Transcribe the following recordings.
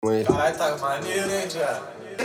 Caralho, tá maneiro, hein, Jé?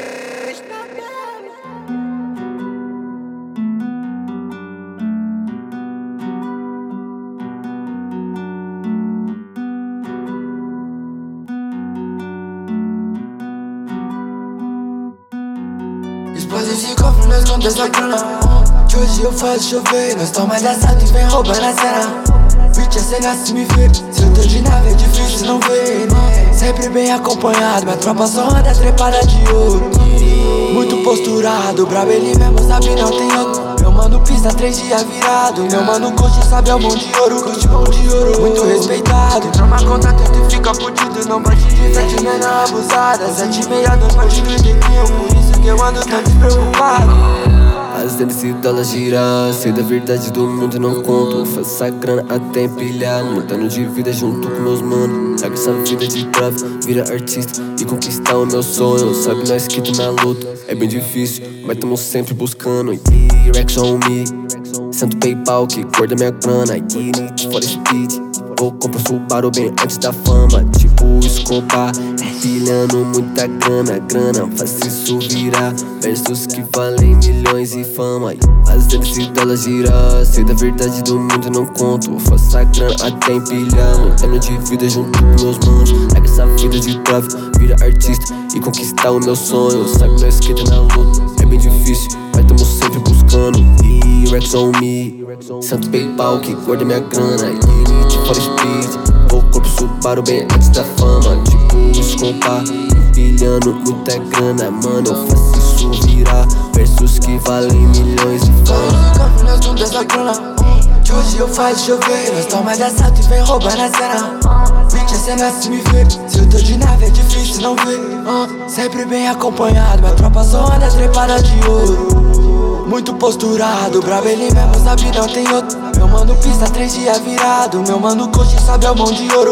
Depois desse cofre nós conta essa grana que hoje eu faço chover. Nós toma de assalto e vem roubando a cena. Bitch, a cena se me vê. Se eu tô de nave é difícil não ver, né? Sempre bem acompanhado, minha tropa só anda trepada de ouro. Muito posturado, brabo ele mesmo sabe não tem outro. Meu mano pista 3 dias virado. Meu mano coach sabe é o mão de ouro. Coach mão de ouro, muito respeitado. Trama conta tenta e fica fudido. Não bate de frente, menor abusada. 7,5, 2 bate no dedinho. Por isso que eu ando tão despreocupado. As $10 girar, sei da verdade do mundo não conto. Faço essa grana até empilhar, mudando de vida junto com meus manos. Sabe essa vida de tráfico, vira artista e conquistar o meu sonho. Sabe nós que tô na luta, é bem difícil, mas tamo sempre buscando. Rex on me, sento PayPal que cor da minha grana. Need for speed, vou comprar Subaru bem antes da fama. Tipo Escobar, empilhando muita grana. Faz isso virar versos que valem milhões e fama. As $10 girar, sei da verdade do mundo não conto. Faço a grana até empilhar, mudando de vida junto com meus manos. Larga essa vida de tráfico, vira artista e conquistar o meu sonho. Sabe nós que tá na luta, é bem difícil, mas tamo sempre buscando. Rex on me, santo PayPal que guarda minha grana. Need for speed, vou corpo Subaru bem antes da fama. Tipo Escobar, empilhando muita grana. Mano, eu faço isso virar versos que valem milhões e fama. Nós conta essa grana que hoje eu faço chover. Nós toma de assalto e vem roubando a cena. Bitch, a cena se me vê. Se eu tô de nave é difícil não ver. Sempre bem acompanhado, minha tropa só anda trepada de ouro. Muito posturado, brabo ele mesmo sabe não tem outro. Meu mano pista 3 dias virado. Meu mano coach sabe é o mão de ouro.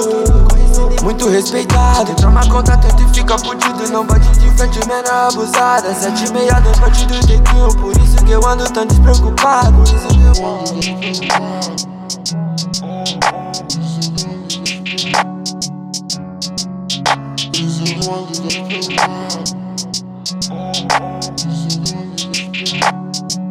Muito respeitado, trama conta tenta e fica fudido. Não bate de frente, menor abusada. 7,5, 2 bate do tequinho. Por isso que eu ando tão despreocupado. Por isso que eu ando despreocupado. Por isso que eu ando despreocupado.